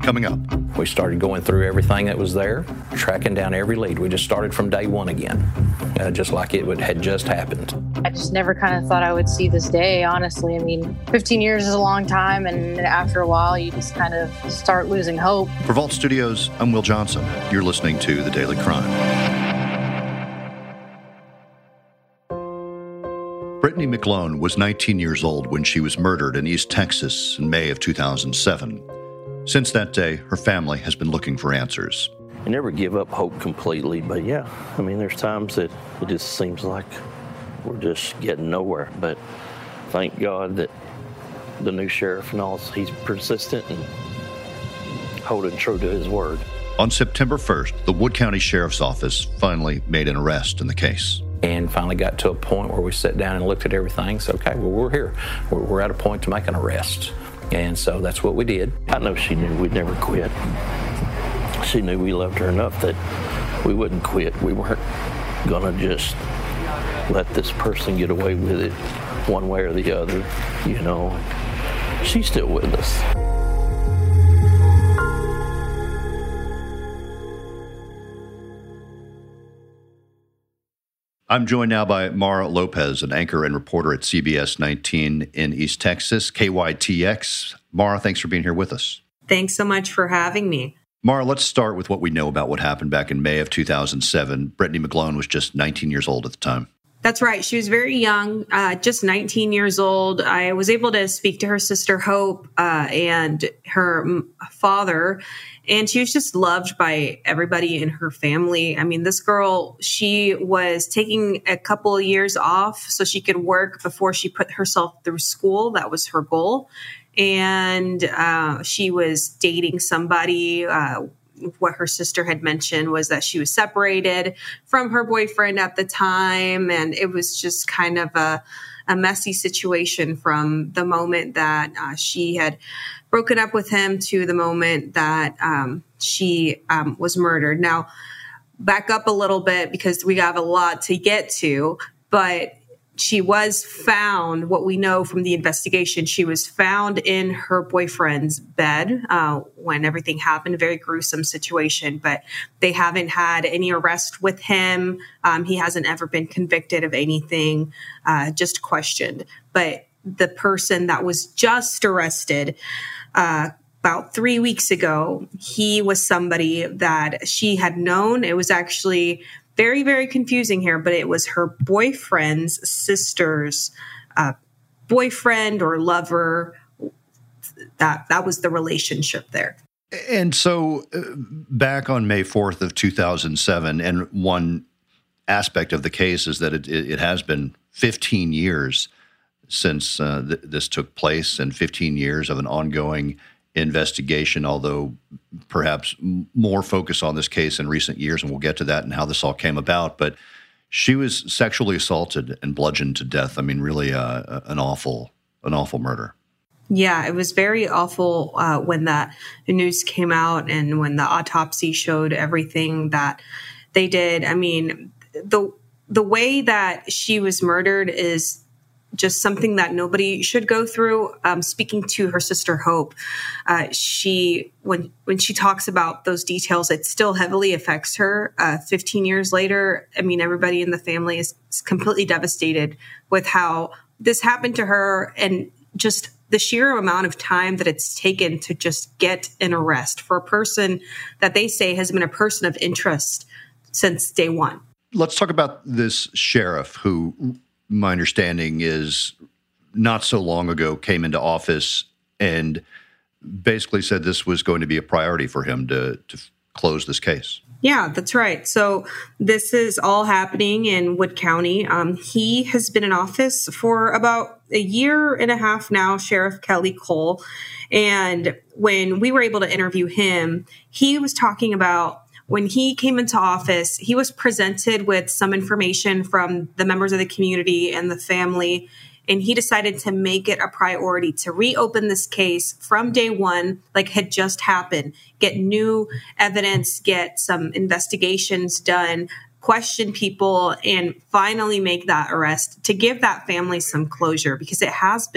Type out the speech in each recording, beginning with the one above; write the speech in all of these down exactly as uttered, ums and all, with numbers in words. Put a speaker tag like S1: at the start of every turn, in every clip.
S1: coming up.
S2: We started going through everything that was there, tracking down every lead. We just started from day one again, uh, just like it would, had just happened.
S3: I just never kind of thought I would see this day, honestly. I mean, fifteen years is a long time, and after a while, you just kind of start losing hope.
S1: For Vault Studios, I'm Will Johnson. You're listening to The Daily Crime. Brittany McGlone was nineteen years old when she was murdered in East Texas in May of two thousand seven. Since that day, her family has been looking for answers.
S4: You never give up hope completely, but yeah, I mean, there's times that it just seems like we're just getting nowhere. But thank God that the new sheriff and all, he's persistent and holding true to his word.
S1: On September first, the Wood County Sheriff's Office finally made an arrest in the case.
S2: And finally got to a point where we sat down and looked at everything. So, okay, well, we're here. We're, we're at a point to make an arrest. And so that's what we did.
S4: I know she knew we'd never quit. She knew we loved her enough that we wouldn't quit. We weren't going to just let this person get away with it one way or the other, you know. She's still with us.
S1: I'm joined now by Mara Lopez, an anchor and reporter at C B S nineteen in East Texas, K Y T X. Mara, thanks for being here with us.
S5: Thanks so much for having me.
S1: Mara, let's start with what we know about what happened back in May of two thousand seven. Brittany McGlone was just nineteen years old at the time.
S5: That's right. She was very young, uh, just nineteen years old. I was able to speak to her sister, Hope, uh, and her m- father, and she was just loved by everybody in her family. I mean, this girl, she was taking a couple of years off so she could work before she put herself through school. That was her goal. And uh, she was dating somebody. Uh, what her sister had mentioned was that she was separated from her boyfriend at the time. And it was just kind of a, a messy situation from the moment that uh, she had broken up with him to the moment that um, she um, was murdered. Now, back up a little bit because we have a lot to get to, but she was found, what we know from the investigation, she was found in her boyfriend's bed uh, when everything happened, a very gruesome situation, but they haven't had any arrest with him. Um, he hasn't ever been convicted of anything, uh, just questioned. But the person that was just arrested uh, about three weeks ago, he was somebody that she had known. It was actually very, very confusing here, but it was her boyfriend's sister's uh, boyfriend or lover. That that was the relationship there.
S1: And so uh, back on May fourth of two thousand seven, and one aspect of the case is that it, it has been fifteen years since uh, th- this took place, and fifteen years of an ongoing investigation, although perhaps more focus on this case in recent years, and we'll get to that and how this all came about. But she was sexually assaulted and bludgeoned to death. I mean, really uh, an awful, an awful murder.
S5: Yeah, it was very awful uh, when that news came out and when the autopsy showed everything that they did. I mean, the the way that she was murdered is just something that nobody should go through. Um, speaking to her sister, Hope, uh, she when when she talks about those details, it still heavily affects her. Uh, fifteen years later, I mean, everybody in the family is, is completely devastated with how this happened to her and just the sheer amount of time that it's taken to just get an arrest for a person that they say has been a person of interest since day one.
S1: Let's talk about this sheriff who, my understanding is, not so long ago came into office and basically said this was going to be a priority for him to, to close this case.
S5: Yeah, that's right. So this is all happening in Wood County. Um, he has been in office for about a year and a half now, Sheriff Kelly Cole. And when we were able to interview him, he was talking about when he came into office, he was presented with some information from the members of the community and the family, and he decided to make it a priority to reopen this case from day one, like had just happened, get new evidence, get some investigations done, question people, and finally make that arrest to give that family some closure, because it has been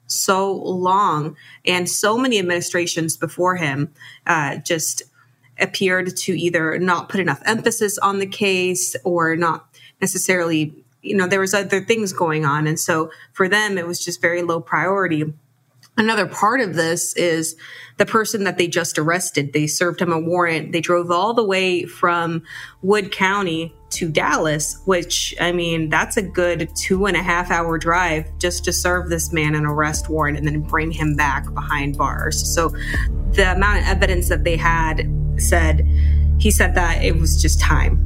S5: so long, and so many administrations before him uh, just appeared to either not put enough emphasis on the case or not necessarily, you know, there was other things going on. And so for them, it was just very low priority. Another part of this is the person that they just arrested. They served him a warrant. They drove all the way from Wood County to Dallas, which, I mean, that's a good two and a half hour drive just to serve this man an arrest warrant and then bring him back behind bars. So the amount of evidence that they had said, he said that it was just time.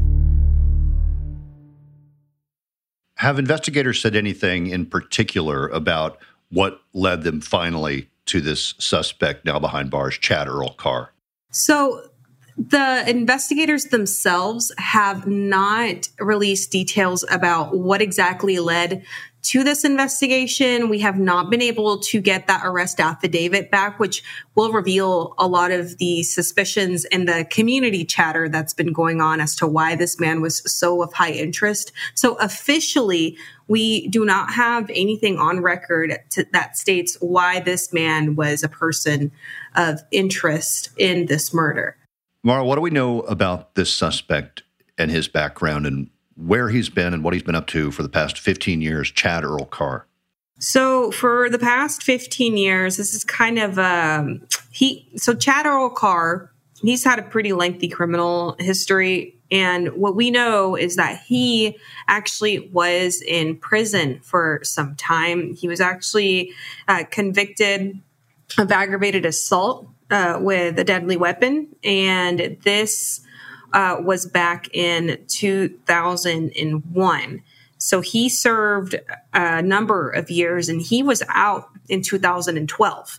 S1: Have investigators said anything in particular about what led them finally to this suspect now behind bars, Chad Earl Carr?
S5: So the investigators themselves have not released details about what exactly led to this investigation. We have not been able to get that arrest affidavit back, which will reveal a lot of the suspicions and the community chatter that's been going on as to why this man was so of high interest. So officially, we do not have anything on record to, that states why this man was a person of interest in this murder.
S1: Mara, what do we know about this suspect and his background and where he's been and what he's been up to for the past fifteen years, Chad Earl Carr?
S5: So for the past fifteen years, this is kind of, um, he, so Chad Earl Carr, he's had a pretty lengthy criminal history. And what we know is that he actually was in prison for some time. He was actually uh, convicted of aggravated assault uh, with a deadly weapon. And this uh, was back in two thousand one. So he served a number of years and he was out in two thousand twelve.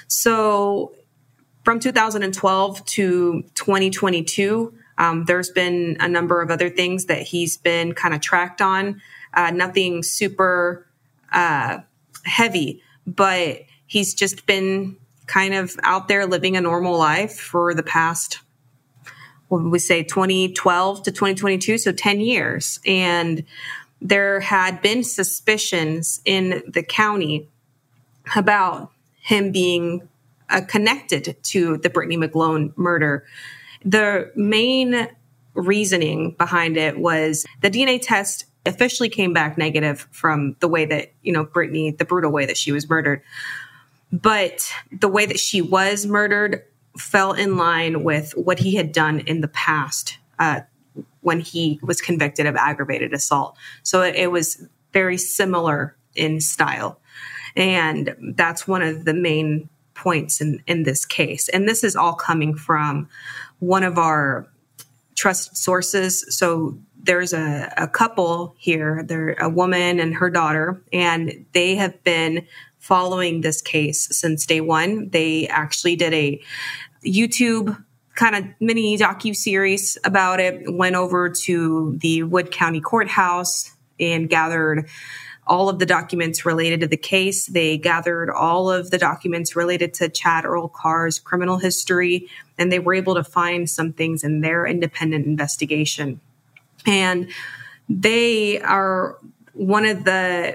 S5: So from two thousand twelve to twenty twenty-two, Um, there's been a number of other things that he's been kind of tracked on, uh, nothing super uh, heavy, but he's just been kind of out there living a normal life for the past, what would we say, twenty twelve to twenty twenty-two, so ten years. And there had been suspicions in the county about him being uh, connected to the Brittany McGlone murder. The main reasoning behind it was the D N A test officially came back negative from the way that, you know, Brittany, the brutal way that she was murdered. But the way that she was murdered fell in line with what he had done in the past uh, when he was convicted of aggravated assault. So it, it was very similar in style. And that's one of the main points in, in this case. And this is all coming from one of our trusted sources. So there's a, a couple here, they're a woman and her daughter, and they have been following this case since day one. They actually did a YouTube kind of mini docu-series about it, went over to the Wood County Courthouse and gathered all of the documents related to the case. They gathered all of the documents related to Chad Earl Carr's criminal history, and they were able to find some things in their independent investigation. And they are one of the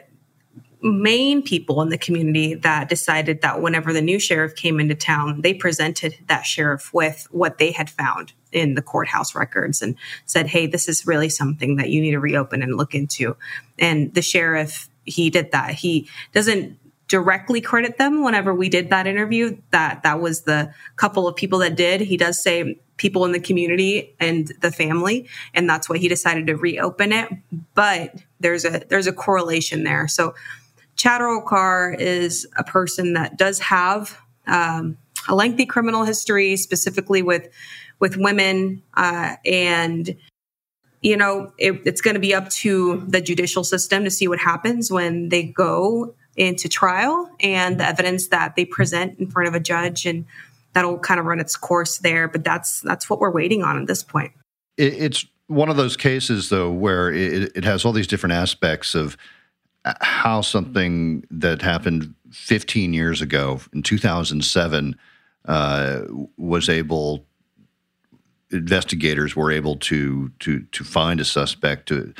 S5: main people in the community that decided that whenever the new sheriff came into town, they presented that sheriff with what they had found in the courthouse records and said, hey, this is really something that you need to reopen and look into. And the sheriff, he did that. He doesn't directly credit them whenever we did that interview. That that was the couple of people that did. He does say people in the community and the family, and that's why he decided to reopen it. But there's a there's a correlation there. So Chad Earl Carr is a person that does have um, a lengthy criminal history, specifically with with women, uh, and you know it, it's going to be up to the judicial system to see what happens when they go into trial and the evidence that they present in front of a judge, and that'll kind of run its course there. But that's that's what we're waiting on at this point.
S1: It's one of those cases, though, where it, it has all these different aspects of how something that happened fifteen years ago, in two thousand seven, uh, was able, investigators were able to to to find a suspect, to, to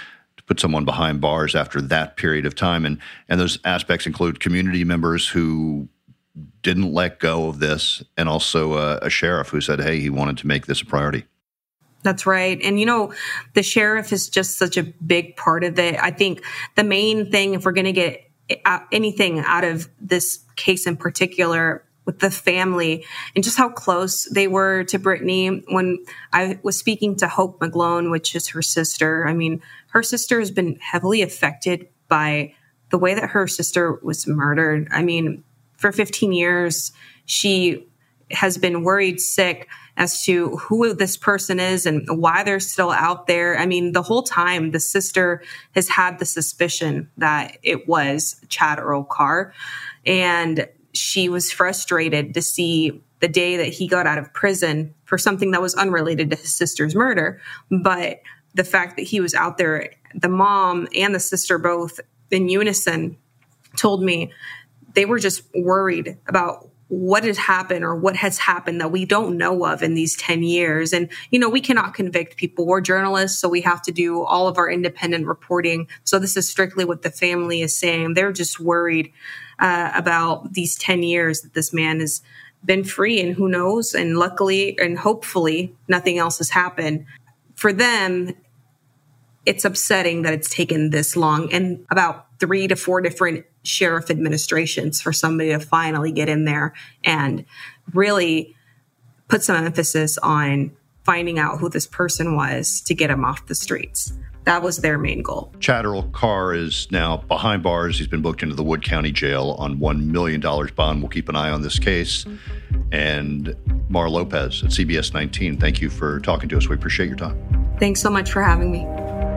S1: put someone behind bars after that period of time. And, and those aspects include community members who didn't let go of this, and also a, a sheriff who said, hey, he wanted to make this a priority.
S5: That's right. And, you know, the sheriff is just such a big part of it. I think the main thing, if we're going to get anything out of this case in particular, with the family and just how close they were to Brittany. When I was speaking to Hope McGlone, which is her sister, I mean, her sister has been heavily affected by the way that her sister was murdered. I mean, for fifteen years, she has been worried sick as to who this person is and why they're still out there. I mean, the whole time the sister has had the suspicion that it was Chad Earl Carr, and she was frustrated to see the day that he got out of prison for something that was unrelated to his sister's murder. But the fact that he was out there, the mom and the sister both in unison told me they were just worried about what had happened or what has happened that we don't know of in these ten years. And, you know, we cannot convict people. We're journalists, so we have to do all of our independent reporting. So this is strictly what the family is saying. They're just worried uh, about these ten years that this man has been free, and who knows? And luckily and hopefully nothing else has happened. For them, it's upsetting that it's taken this long and about three to four different sheriff administrations for somebody to finally get in there and really put some emphasis on finding out who this person was to get him off the streets. That was their main goal.
S1: Chad Earl Carr is now behind bars. He's been booked into the Wood County Jail on one million dollars bond. We'll keep an eye on this case. And Mara Lopez at C B S nineteen, thank you for talking to us. We appreciate your time.
S5: Thanks so much for having me.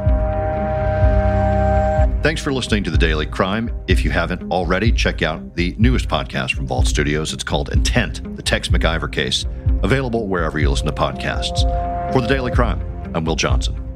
S1: Thanks for listening to The Daily Crime. If you haven't already, check out the newest podcast from Vault Studios. It's called Intent, the Tex McIver Case, available wherever you listen to podcasts. For The Daily Crime, I'm Will Johnson.